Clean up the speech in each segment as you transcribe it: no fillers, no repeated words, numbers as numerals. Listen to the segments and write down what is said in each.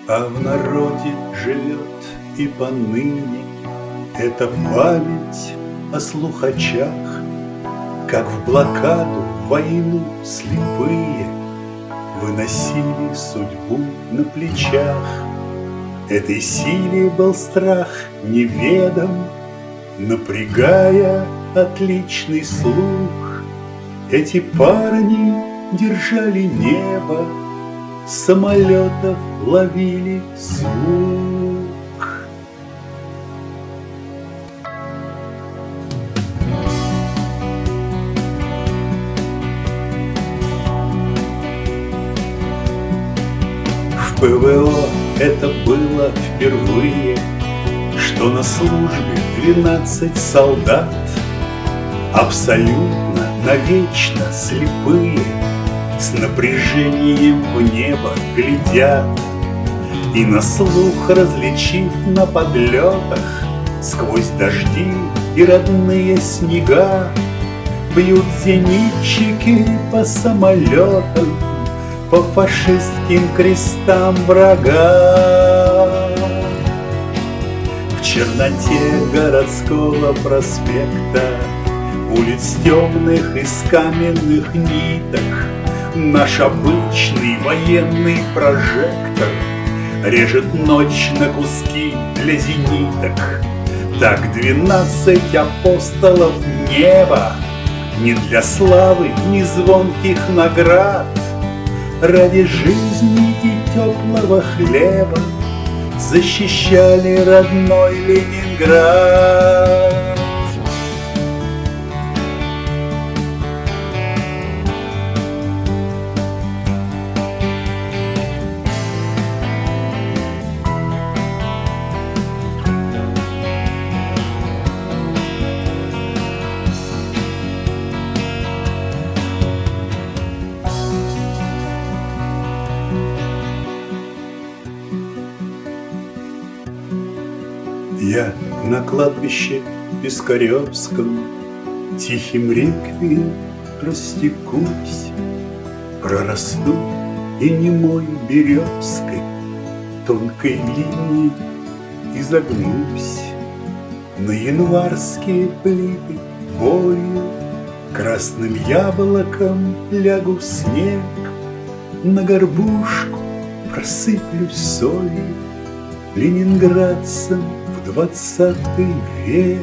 А в народе живет и поныне эта память о слухачах, как в блокаду, в войну слепые выносили судьбу на плечах. Этой силе был страх неведом, напрягая отличный слух. Эти парни держали небо, с самолетов ловили звук. В ПВО это было впервые, что на службе 12 солдат абсолютно навечно слепые с напряжением в небо глядят, и на слух, различив на подлетах сквозь дожди и родные снега, бьют зенитчики по самолетам, по фашистским крестам врага. В черноте городского проспекта, улиц темных из каменных ниток, наш обычный военный прожектор режет ночь на куски для зениток. Так 12 апостолов неба не для славы, ни звонких наград, ради жизни и теплого хлеба защищали родной Ленинград. Я на кладбище Пискаревском тихим реквием растекусь, прорасту и немой березкой тонкой линией изогнусь. На январские плиты болью красным яблоком лягу в снег, на горбушку просыплюсь солью ленинградцам в 20 век.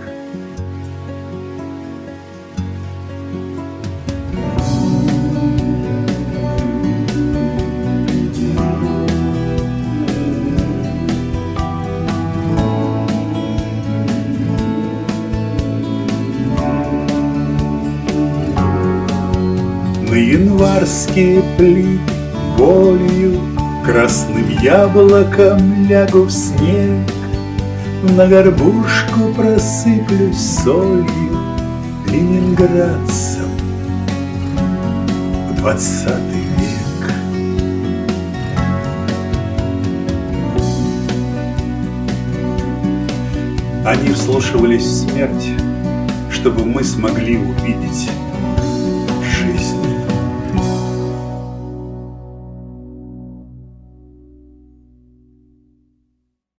На январские плиты болью красным яблоком лягу в снег, на горбушку просыплюсь солью ленинградцам в 20 век. Они вслушивались в смерть, чтобы мы смогли увидеть жизнь.